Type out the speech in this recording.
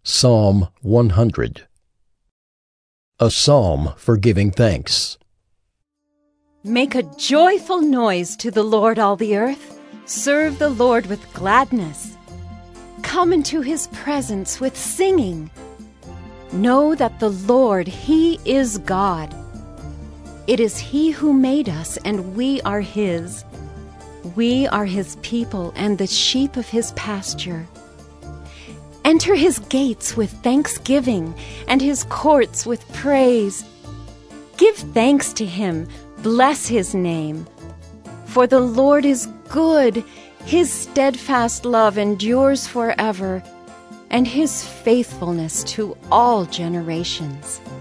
Psalm 100. A psalm for giving thanks. Make a joyful noise to the Lord, all the earth. Serve the Lord with gladness. Come into his presence with singing. Know that the Lord, he is God. It is he who made us, and we are his. We are his people and the sheep of his pasture. Enter his gates with thanksgiving and his courts with praise. Give thanks to him, bless his name. For the Lord is good, his steadfast love endures forever, and his faithfulness to all generations.